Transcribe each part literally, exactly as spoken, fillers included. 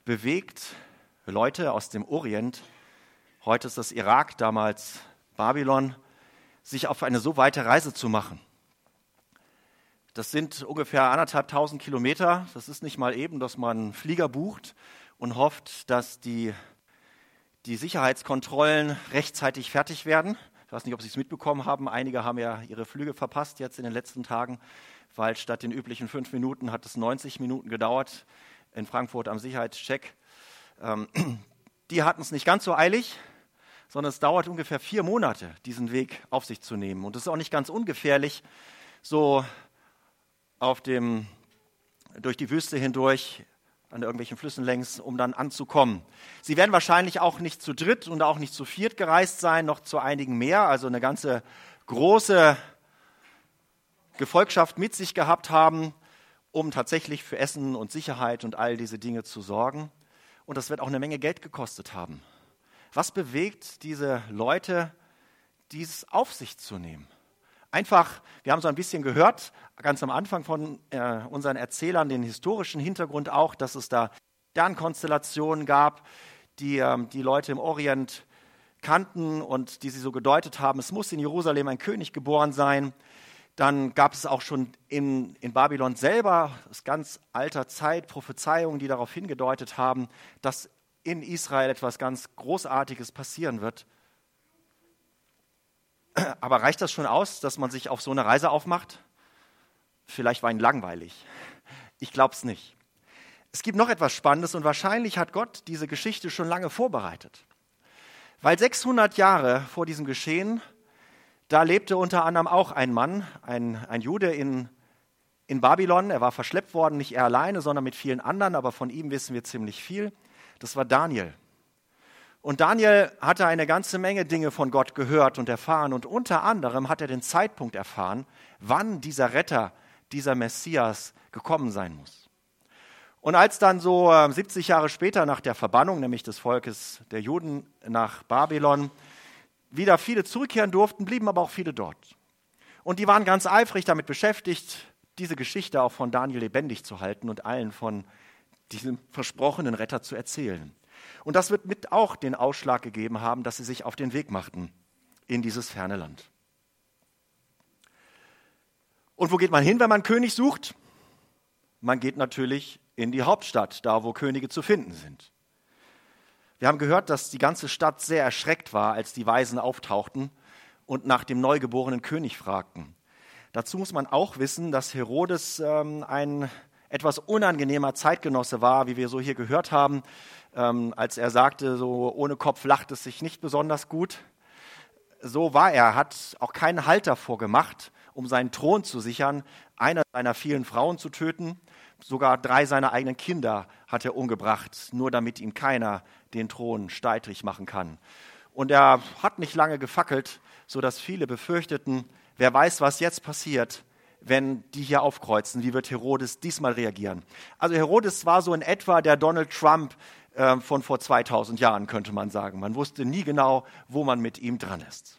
bewegt Leute aus dem Orient, heute ist das Irak, damals Babylon, sich auf eine so weite Reise zu machen. Das sind ungefähr anderthalbtausend Kilometer. Das ist nicht mal eben, dass man einen Flieger bucht und hofft, dass die, die Sicherheitskontrollen rechtzeitig fertig werden. Ich weiß nicht, ob Sie es mitbekommen haben. Einige haben ja ihre Flüge verpasst jetzt in den letzten Tagen, weil statt den üblichen fünf Minuten hat es neunzig Minuten gedauert in Frankfurt am Sicherheitscheck. Ähm, die hatten es nicht ganz so eilig, sondern es dauert ungefähr vier Monate, diesen Weg auf sich zu nehmen. Und es ist auch nicht ganz ungefährlich, so auf dem, durch die Wüste hindurch, an irgendwelchen Flüssen längs, um dann anzukommen. Sie werden wahrscheinlich auch nicht zu dritt und auch nicht zu viert gereist sein, noch zu einigen mehr, also eine ganze große Gefolgschaft mit sich gehabt haben, um tatsächlich für Essen und Sicherheit und all diese Dinge zu sorgen. Und das wird auch eine Menge Geld gekostet haben. Was bewegt diese Leute, dies auf sich zu nehmen? Einfach, wir haben so ein bisschen gehört, ganz am Anfang von äh, unseren Erzählern, den historischen Hintergrund auch, dass es da Sternkonstellationen gab, die ähm, die Leute im Orient kannten und die sie so gedeutet haben, es muss in Jerusalem ein König geboren sein. Dann gab es auch schon in, in Babylon selber, aus ganz alter Zeit, Prophezeiungen, die darauf hingedeutet haben, dass in Israel etwas ganz Großartiges passieren wird. Aber reicht das schon aus, dass man sich auf so eine Reise aufmacht? Vielleicht war ihn langweilig. Ich glaube es nicht. Es gibt noch etwas Spannendes und wahrscheinlich hat Gott diese Geschichte schon lange vorbereitet. Weil sechshundert Jahre vor diesem Geschehen, da lebte unter anderem auch ein Mann, ein, ein Jude in, in Babylon. Er war verschleppt worden, nicht er alleine, sondern mit vielen anderen, aber von ihm wissen wir ziemlich viel. Das war Daniel. Und Daniel hatte eine ganze Menge Dinge von Gott gehört und erfahren. Und unter anderem hat er den Zeitpunkt erfahren, wann dieser Retter, dieser Messias gekommen sein muss. Und als dann so siebzig Jahre später nach der Verbannung, nämlich des Volkes der Juden nach Babylon, wieder viele zurückkehren durften, blieben aber auch viele dort. Und die waren ganz eifrig damit beschäftigt, diese Geschichte auch von Daniel lebendig zu halten und allen von diesem versprochenen Retter zu erzählen. Und das wird mit auch den Ausschlag gegeben haben, dass sie sich auf den Weg machten in dieses ferne Land. Und wo geht man hin, wenn man einen König sucht? Man geht natürlich in die Hauptstadt, da wo Könige zu finden sind. Wir haben gehört, dass die ganze Stadt sehr erschreckt war, als die Weisen auftauchten und nach dem neugeborenen König fragten. Dazu muss man auch wissen, dass Herodes ähm, ein etwas unangenehmer Zeitgenosse war, wie wir so hier gehört haben, ähm, als er sagte, so ohne Kopf lacht es sich nicht besonders gut. So war er, hat auch keinen Halt davor gemacht, um seinen Thron zu sichern, einer seiner vielen Frauen zu töten. Sogar drei seiner eigenen Kinder hat er umgebracht, nur damit ihm keiner den Thron streitig machen kann. Und er hat nicht lange gefackelt, sodass viele befürchteten, wer weiß, was jetzt passiert, wenn die hier aufkreuzen. Wie wird Herodes diesmal reagieren? Also Herodes war so in etwa der Donald Trump äh, von vor zweitausend Jahren, könnte man sagen. Man wusste nie genau, wo man mit ihm dran ist.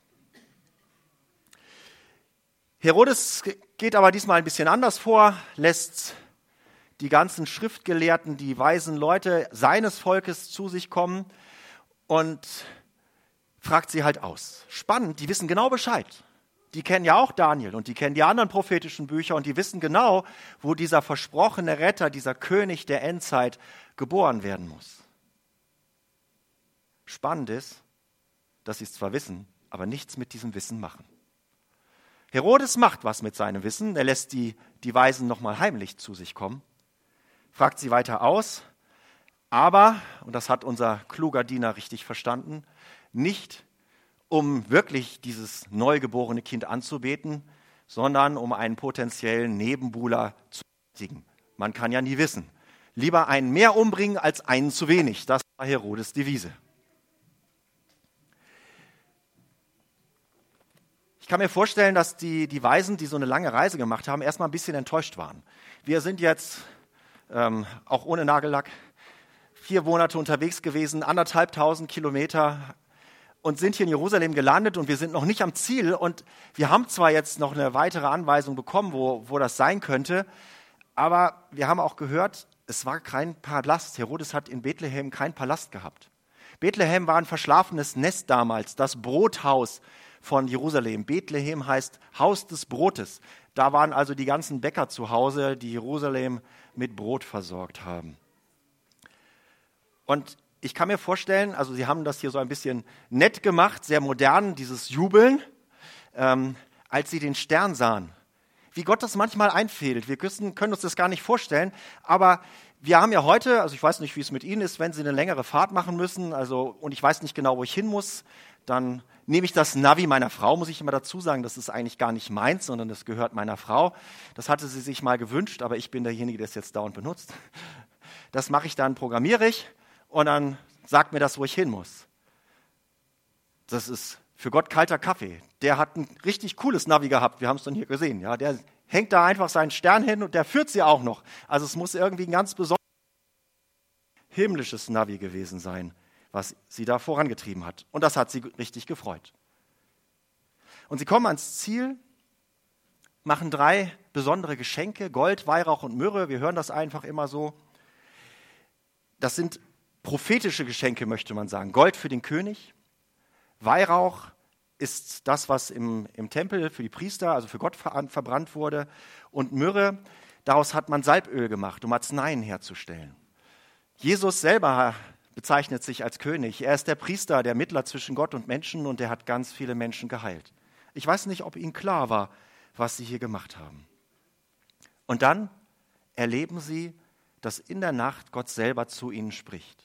Herodes geht aber diesmal ein bisschen anders vor, lässt die ganzen Schriftgelehrten, die weisen Leute seines Volkes zu sich kommen und fragt sie halt aus. Spannend, die wissen genau Bescheid. Die kennen ja auch Daniel und die kennen die anderen prophetischen Bücher und die wissen genau, wo dieser versprochene Retter, dieser König der Endzeit geboren werden muss. Spannend ist, dass sie es zwar wissen, aber nichts mit diesem Wissen machen. Herodes macht was mit seinem Wissen. Er lässt die, die Weisen nochmal heimlich zu sich kommen, fragt sie weiter aus, aber, und das hat unser kluger Diener richtig verstanden, nicht um wirklich dieses neugeborene Kind anzubeten, sondern um einen potenziellen Nebenbuhler zu besiegen. Man kann ja nie wissen. Lieber einen mehr umbringen als einen zu wenig. Das war Herodes' Devise. Ich kann mir vorstellen, dass die, die Weisen, die so eine lange Reise gemacht haben, erstmal ein bisschen enttäuscht waren. Wir sind jetzt, ähm, auch ohne Nagellack, vier Monate unterwegs gewesen, anderthalbtausend Kilometer und sind hier in Jerusalem gelandet und wir sind noch nicht am Ziel. Und wir haben zwar jetzt noch eine weitere Anweisung bekommen, wo, wo das sein könnte, aber wir haben auch gehört, es war kein Palast. Herodes hat in Bethlehem keinen Palast gehabt. Bethlehem war ein verschlafenes Nest damals, das Brothaus von Jerusalem. Bethlehem heißt Haus des Brotes. Da waren also die ganzen Bäcker zu Hause, die Jerusalem mit Brot versorgt haben. Und ich kann mir vorstellen, also sie haben das hier so ein bisschen nett gemacht, sehr modern, dieses Jubeln, ähm, als sie den Stern sahen. Wie Gott das manchmal einfädelt. Wir können, können uns das gar nicht vorstellen, aber wir haben ja heute, also ich weiß nicht, wie es mit Ihnen ist, wenn Sie eine längere Fahrt machen müssen, also und ich weiß nicht genau, wo ich hin muss, dann nehme ich das Navi meiner Frau, muss ich immer dazu sagen, das ist eigentlich gar nicht meins, sondern das gehört meiner Frau. Das hatte sie sich mal gewünscht, aber ich bin derjenige, der es jetzt dauernd benutzt. Das mache ich dann, programmiere ich und dann sagt mir das, wo ich hin muss. Das ist für Gott kalter Kaffee. Der hat ein richtig cooles Navi gehabt, wir haben es dann hier gesehen. Ja, der hängt da einfach seinen Stern hin und der führt sie auch noch. Also es muss irgendwie ein ganz besonderes himmlisches Navi gewesen sein, was sie da vorangetrieben hat. Und das hat sie richtig gefreut. Und sie kommen ans Ziel, machen drei besondere Geschenke, Gold, Weihrauch und Myrrhe. Wir hören das einfach immer so. Das sind prophetische Geschenke, möchte man sagen. Gold für den König, Weihrauch ist das, was im, im Tempel für die Priester, also für Gott ver, verbrannt wurde. Und Myrrhe, daraus hat man Salböl gemacht, um Arzneien herzustellen. Jesus selber bezeichnet sich als König. Er ist der Priester, der Mittler zwischen Gott und Menschen und er hat ganz viele Menschen geheilt. Ich weiß nicht, ob ihnen klar war, was sie hier gemacht haben. Und dann erleben sie, dass in der Nacht Gott selber zu ihnen spricht.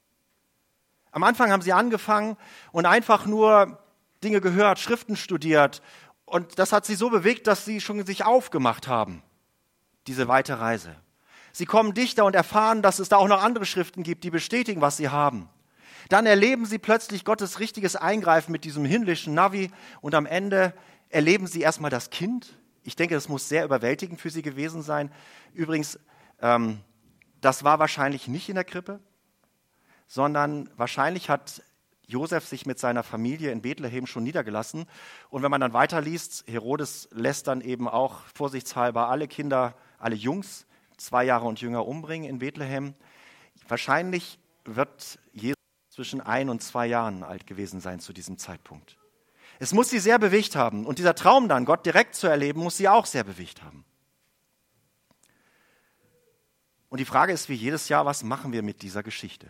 Am Anfang haben sie angefangen und einfach nur Dinge gehört, Schriften studiert und das hat sie so bewegt, dass sie schon sich aufgemacht haben, diese weite Reise. Sie kommen dichter und erfahren, dass es da auch noch andere Schriften gibt, die bestätigen, was sie haben. Dann erleben sie plötzlich Gottes richtiges Eingreifen mit diesem himmlischen Navi und am Ende erleben sie erstmal das Kind. Ich denke, das muss sehr überwältigend für sie gewesen sein. Übrigens, ähm, das war wahrscheinlich nicht in der Krippe, sondern wahrscheinlich hat Josef sich mit seiner Familie in Bethlehem schon niedergelassen. Und wenn man dann weiterliest, Herodes lässt dann eben auch vorsichtshalber alle Kinder, alle Jungs, zwei Jahre und jünger umbringen in Bethlehem. Wahrscheinlich wird Jesus zwischen ein und zwei Jahren alt gewesen sein zu diesem Zeitpunkt. Es muss sie sehr bewegt haben. Und dieser Traum dann, Gott direkt zu erleben, muss sie auch sehr bewegt haben. Und die Frage ist wie jedes Jahr, was machen wir mit dieser Geschichte?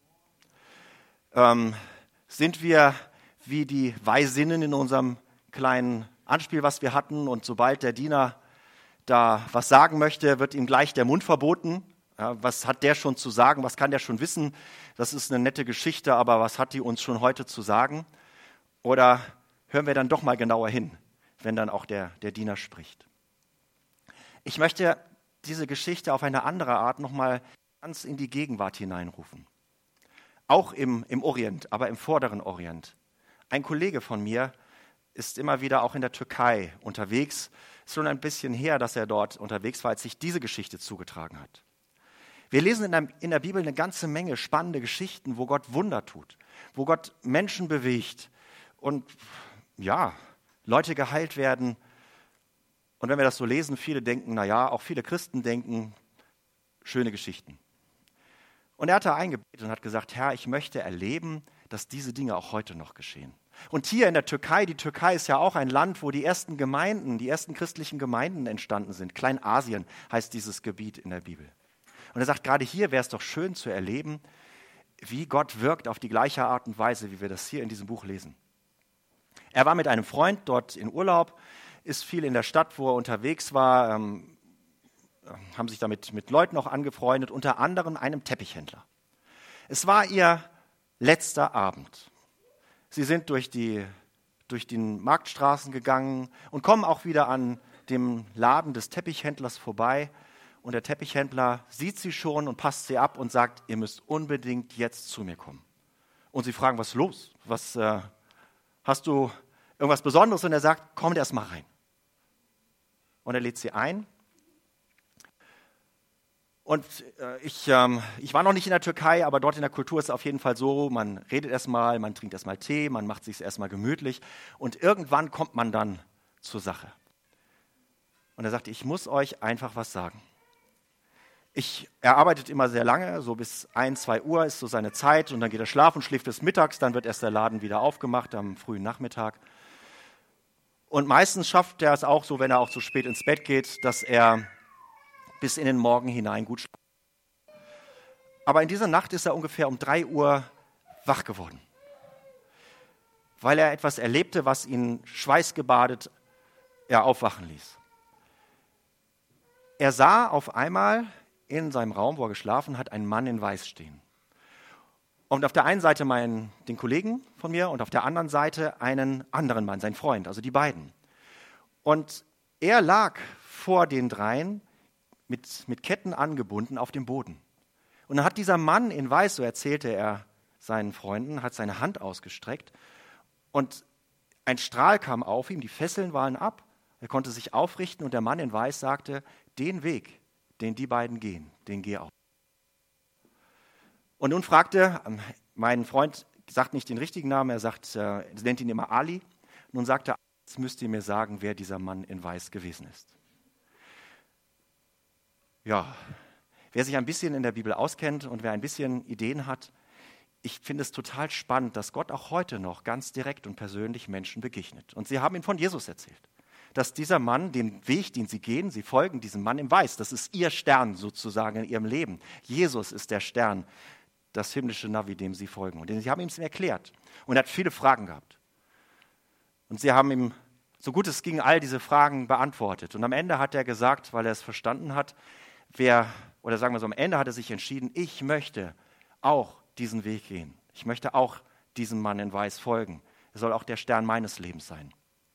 Ähm, sind wir wie die Weisinnen in unserem kleinen Anspiel, was wir hatten, und sobald der Diener da was sagen möchte, wird ihm gleich der Mund verboten. Ja, was hat der schon zu sagen? Was kann der schon wissen? Das ist eine nette Geschichte, aber was hat die uns schon heute zu sagen? Oder hören wir dann doch mal genauer hin, wenn dann auch der, der Diener spricht? Ich möchte diese Geschichte auf eine andere Art nochmal ganz in die Gegenwart hineinrufen. Auch im, im Orient, aber im vorderen Orient. Ein Kollege von mir ist immer wieder auch in der Türkei unterwegs. Ist schon ein bisschen her, dass er dort unterwegs war, als sich diese Geschichte zugetragen hat. Wir lesen in der, in der Bibel eine ganze Menge spannende Geschichten, wo Gott Wunder tut, wo Gott Menschen bewegt und ja, Leute geheilt werden. Und wenn wir das so lesen, viele denken, naja, auch viele Christen denken, schöne Geschichten. Und er hat da eingebetet und hat gesagt, Herr, ich möchte erleben, dass diese Dinge auch heute noch geschehen. Und hier in der Türkei, die Türkei ist ja auch ein Land, wo die ersten Gemeinden, die ersten christlichen Gemeinden entstanden sind. Kleinasien heißt dieses Gebiet in der Bibel. Und er sagt, gerade hier wäre es doch schön zu erleben, wie Gott wirkt auf die gleiche Art und Weise, wie wir das hier in diesem Buch lesen. Er war mit einem Freund dort in Urlaub, ist viel in der Stadt, wo er unterwegs war, ähm, haben sich damit mit Leuten auch angefreundet, unter anderem einem Teppichhändler. Es war ihr letzter Abend. Sie sind durch die, durch die Marktstraßen gegangen und kommen auch wieder an dem Laden des Teppichhändlers vorbei. Und der Teppichhändler sieht sie schon und passt sie ab und sagt, ihr müsst unbedingt jetzt zu mir kommen. Und sie fragen, was ist los? Was, äh, hast du irgendwas Besonderes? Und er sagt, kommt erst mal rein. Und er lädt sie ein. Und äh, ich, ähm, ich war noch nicht in der Türkei, aber dort in der Kultur ist es auf jeden Fall so, man redet erstmal, man trinkt erstmal Tee, man macht sich erstmal gemütlich und irgendwann kommt man dann zur Sache. Und er sagte, ich muss euch einfach was sagen. Ich, er arbeitet immer sehr lange, so bis ein, zwei Uhr ist so seine Zeit und dann geht er schlafen, schläft bis mittags, dann wird erst der Laden wieder aufgemacht am frühen Nachmittag. Und meistens schafft er es auch so, wenn er auch zu spät ins Bett geht, dass er bis in den Morgen hinein gut schläft. Aber in dieser Nacht ist er ungefähr um drei Uhr wach geworden, weil er etwas erlebte, was ihn schweißgebadet ja, aufwachen ließ. Er sah auf einmal in seinem Raum, wo er geschlafen hat, einen Mann in Weiß stehen. Und auf der einen Seite meinen, den Kollegen von mir und auf der anderen Seite einen anderen Mann, seinen Freund, also die beiden. Und er lag vor den dreien mit, mit Ketten angebunden auf dem Boden. Und dann hat dieser Mann in Weiß, so erzählte er seinen Freunden, hat seine Hand ausgestreckt und ein Strahl kam auf ihm, die Fesseln waren ab, er konnte sich aufrichten und der Mann in Weiß sagte, den Weg, den die beiden gehen, den geh auch. Und nun fragte, mein Freund sagt nicht den richtigen Namen, er sagt, er nennt ihn immer Ali. Nun sagte er, jetzt müsst ihr mir sagen, wer dieser Mann in Weiß gewesen ist. Ja, wer sich ein bisschen in der Bibel auskennt und wer ein bisschen Ideen hat, ich finde es total spannend, dass Gott auch heute noch ganz direkt und persönlich Menschen begegnet. Und sie haben ihm von Jesus erzählt, dass dieser Mann, den Weg, den sie gehen, sie folgen diesem Mann im Weiß, das ist ihr Stern sozusagen in ihrem Leben. Jesus ist der Stern, das himmlische Navi, dem sie folgen. Und sie haben ihm es erklärt. Und er hat viele Fragen gehabt. Und sie haben ihm, so gut es ging, all diese Fragen beantwortet. Und am Ende hat er gesagt, weil er es verstanden hat, wer, oder sagen wir so, am Ende hat er sich entschieden, ich möchte auch diesen Weg gehen. Ich möchte auch diesem Mann in Weiß folgen. Er soll auch der Stern meines Lebens sein.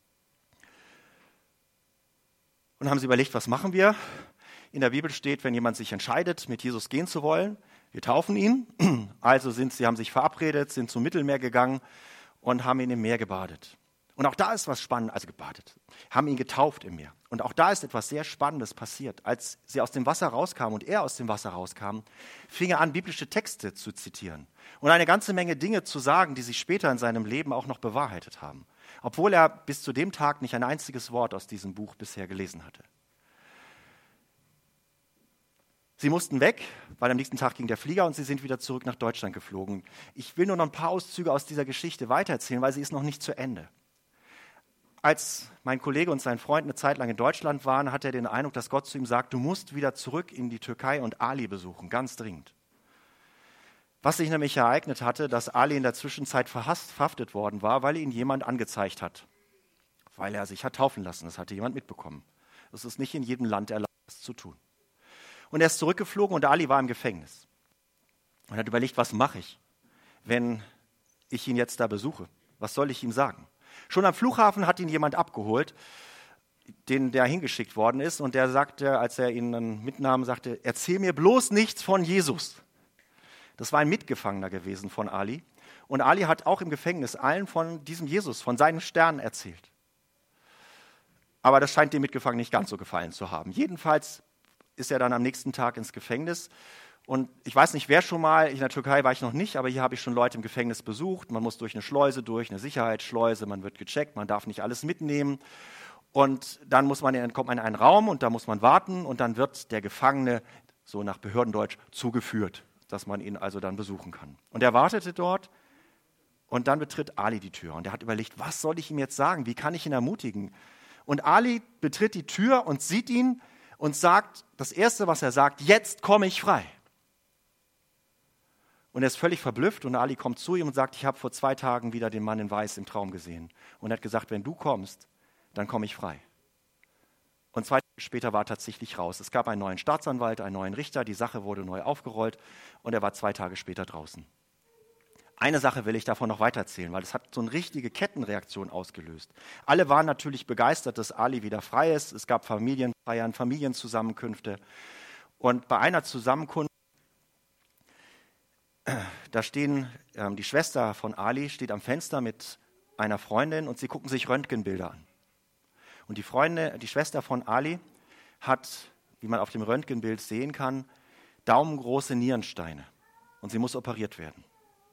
Und haben sie überlegt, was machen wir? In der Bibel steht, wenn jemand sich entscheidet, mit Jesus gehen zu wollen, wir taufen ihn. Also sind sie, haben sich verabredet, sind zum Mittelmeer gegangen und haben ihn im Meer gebadet. Und auch da ist was Spannendes, also gebadet, haben ihn getauft im Meer. Und auch da ist etwas sehr Spannendes passiert. Als sie aus dem Wasser rauskamen und er aus dem Wasser rauskam, fing er an, biblische Texte zu zitieren und eine ganze Menge Dinge zu sagen, die sich später in seinem Leben auch noch bewahrheitet haben. Obwohl er bis zu dem Tag nicht ein einziges Wort aus diesem Buch bisher gelesen hatte. Sie mussten weg, weil am nächsten Tag ging der Flieger und sie sind wieder zurück nach Deutschland geflogen. Ich will nur noch ein paar Auszüge aus dieser Geschichte weitererzählen, weil sie ist noch nicht zu Ende. Als mein Kollege und sein Freund eine Zeit lang in Deutschland waren, hatte er den Eindruck, dass Gott zu ihm sagt, du musst wieder zurück in die Türkei und Ali besuchen, ganz dringend. Was sich nämlich ereignet hatte, dass Ali in der Zwischenzeit verhasst, verhaftet worden war, weil ihn jemand angezeigt hat, weil er sich hat taufen lassen. Das hatte jemand mitbekommen. Es ist nicht in jedem Land erlaubt, das zu tun. Und er ist zurückgeflogen und Ali war im Gefängnis. Und er hat überlegt, was mache ich, wenn ich ihn jetzt da besuche? Was soll ich ihm sagen? Schon am Flughafen hat ihn jemand abgeholt, den der hingeschickt worden ist. Und der sagte, als er ihn dann mitnahm, sagte, erzähl mir bloß nichts von Jesus. Das war ein Mitgefangener gewesen von Ali. Und Ali hat auch im Gefängnis allen von diesem Jesus, von seinen Sternen erzählt. Aber das scheint dem Mitgefangenen nicht ganz so gefallen zu haben. Jedenfalls ist er dann am nächsten Tag ins Gefängnis. Und ich weiß nicht, wer schon mal, in der Türkei war ich noch nicht, aber hier habe ich schon Leute im Gefängnis besucht. Man muss durch eine Schleuse durch, eine Sicherheitsschleuse, man wird gecheckt, man darf nicht alles mitnehmen. Und dann muss man, kommt man in einen Raum und da muss man warten und dann wird der Gefangene, so nach Behördendeutsch, zugeführt, dass man ihn also dann besuchen kann. Und er wartete dort und dann betritt Ali die Tür. Und er hat überlegt, was soll ich ihm jetzt sagen, wie kann ich ihn ermutigen? Und Ali betritt die Tür und sieht ihn und sagt, das Erste, was er sagt, jetzt komme ich frei. Und er ist völlig verblüfft und Ali kommt zu ihm und sagt, ich habe vor zwei Tagen wieder den Mann in Weiß im Traum gesehen. Und er hat gesagt, wenn du kommst, dann komme ich frei. Und zwei Tage später war er tatsächlich raus. Es gab einen neuen Staatsanwalt, einen neuen Richter, die Sache wurde neu aufgerollt und er war zwei Tage später draußen. Eine Sache will ich davon noch weitererzählen, weil das hat so eine richtige Kettenreaktion ausgelöst. Alle waren natürlich begeistert, dass Ali wieder frei ist. Es gab Familienfeiern, Familienzusammenkünfte. Und bei einer Zusammenkunft, da stehen, äh, die Schwester von Ali steht am Fenster mit einer Freundin und sie gucken sich Röntgenbilder an. Und die Freundin, die Schwester von Ali hat, wie man auf dem Röntgenbild sehen kann, daumengroße Nierensteine und sie muss operiert werden.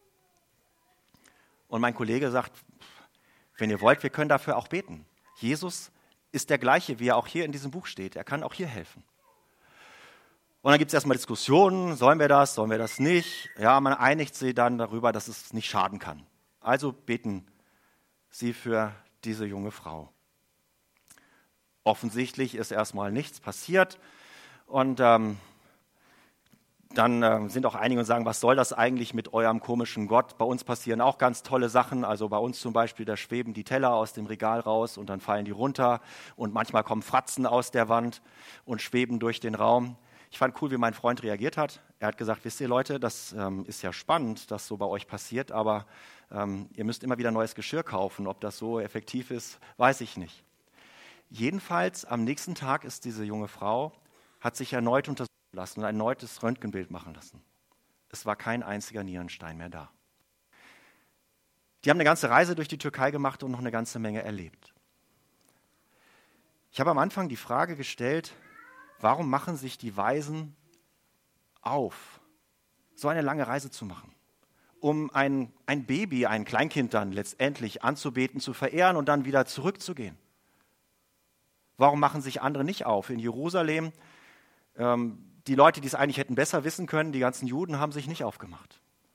Und mein Kollege sagt, wenn ihr wollt, wir können dafür auch beten. Jesus ist der gleiche, wie er auch hier in diesem Buch steht. Er kann auch hier helfen. Und dann gibt es erstmal Diskussionen, sollen wir das, sollen wir das nicht? Ja, man einigt sich dann darüber, dass es nicht schaden kann. Also beten sie für diese junge Frau. Offensichtlich ist erstmal nichts passiert und ähm, dann äh, sind auch einige und sagen, was soll das eigentlich mit eurem komischen Gott? Bei uns passieren auch ganz tolle Sachen. Also bei uns zum Beispiel, da schweben die Teller aus dem Regal raus und dann fallen die runter. Und manchmal kommen Fratzen aus der Wand und schweben durch den Raum. Ich fand cool, wie mein Freund reagiert hat. Er hat gesagt, wisst ihr Leute, das ähm, ist ja spannend, dass so bei euch passiert, aber ähm, ihr müsst immer wieder neues Geschirr kaufen. Ob das so effektiv ist, weiß ich nicht. Jedenfalls am nächsten Tag ist diese junge Frau, hat sich erneut untersucht lassen und ein erneutes Röntgenbild machen lassen. Es war kein einziger Nierenstein mehr da. Die haben eine ganze Reise durch die Türkei gemacht und noch eine ganze Menge erlebt. Ich habe am Anfang die Frage gestellt, warum machen sich die Weisen auf, so eine lange Reise zu machen, um ein, ein Baby, ein Kleinkind dann letztendlich anzubeten, zu verehren und dann wieder zurückzugehen? Warum machen sich andere nicht auf? In Jerusalem, ähm, die Leute, die es eigentlich hätten besser wissen können, die ganzen Juden, haben sich nicht aufgemacht.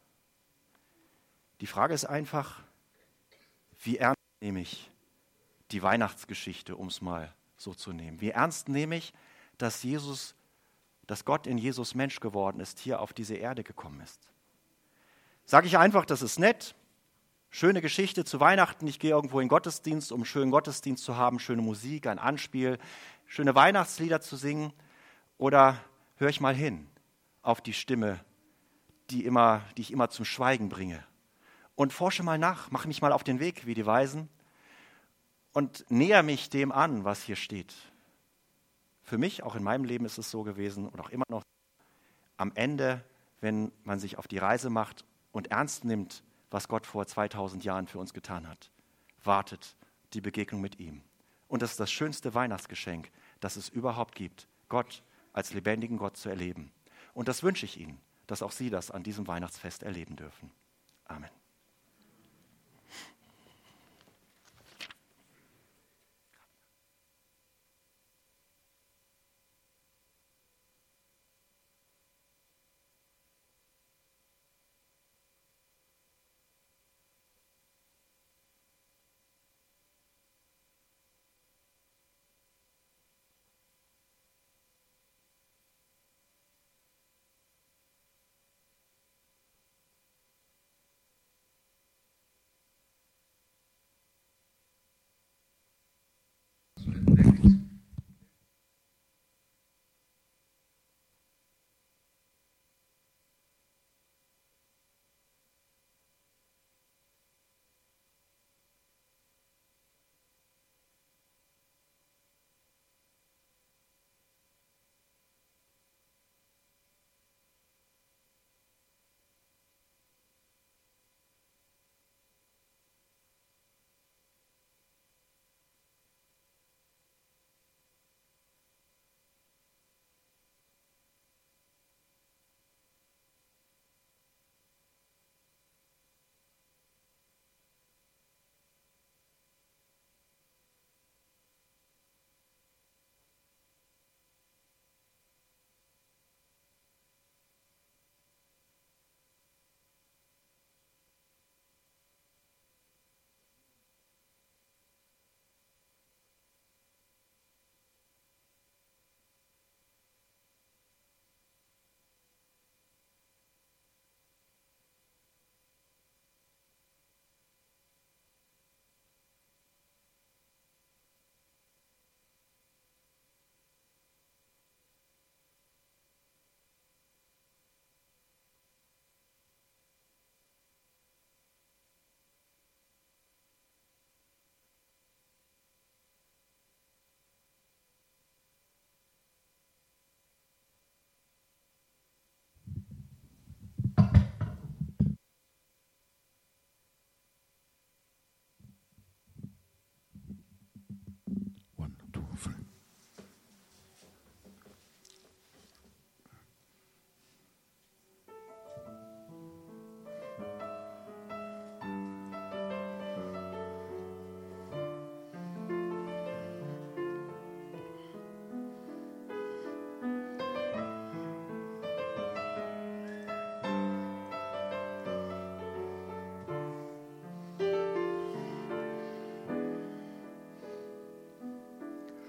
Die Frage ist einfach, wie ernst nehme ich die Weihnachtsgeschichte, um es mal so zu nehmen? Wie ernst nehme ich, dass Jesus, dass Gott in Jesus Mensch geworden ist, hier auf diese Erde gekommen ist? Sage ich einfach, das ist nett, schöne Geschichte zu Weihnachten, ich gehe irgendwo in den Gottesdienst, um einen schönen Gottesdienst zu haben, schöne Musik, ein Anspiel, schöne Weihnachtslieder zu singen, oder höre ich mal hin auf die Stimme, die, immer, die ich immer zum Schweigen bringe, und forsche mal nach, mache mich mal auf den Weg wie die Weisen und näher mich dem an, was hier steht. Für mich, auch in meinem Leben ist es so gewesen und auch immer noch, am Ende, wenn man sich auf die Reise macht und ernst nimmt, was Gott vor zweitausend Jahren für uns getan hat, wartet die Begegnung mit ihm. Und das ist das schönste Weihnachtsgeschenk, das es überhaupt gibt, Gott als lebendigen Gott zu erleben. Und das wünsche ich Ihnen, dass auch Sie das an diesem Weihnachtsfest erleben dürfen. Amen.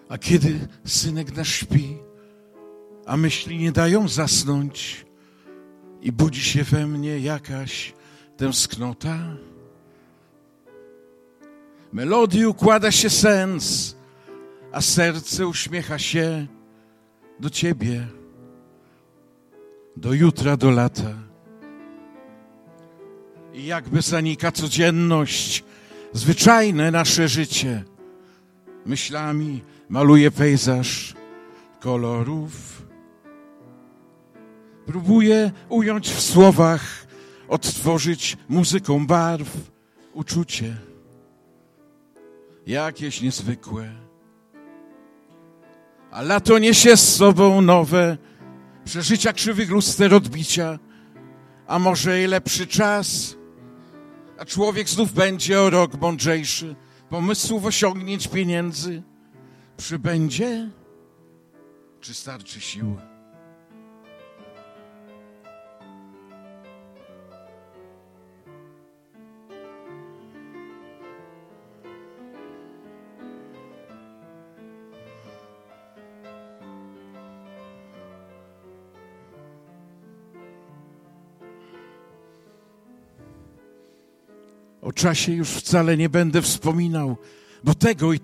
A kiedy synek nasz śpi, a myśli nie dają zasnąć i budzi się we mnie jakaś tęsknota, melodii układa się sens, a serce uśmiecha się do Ciebie, do jutra, do lata. I jakby zanika codzienność, zwyczajne nasze życie, myślami maluje pejzaż kolorów. Próbuję ująć w słowach, odtworzyć muzyką barw uczucie, jakieś niezwykłe. A lato niesie z sobą nowe przeżycia krzywych luster odbicia, a może i lepszy czas, a człowiek znów będzie o rok mądrzejszy, pomysłów, osiągnięć, pieniędzy. Przybędzie, czy starczy sił? O czasie już wcale nie będę wspominał, bo tego i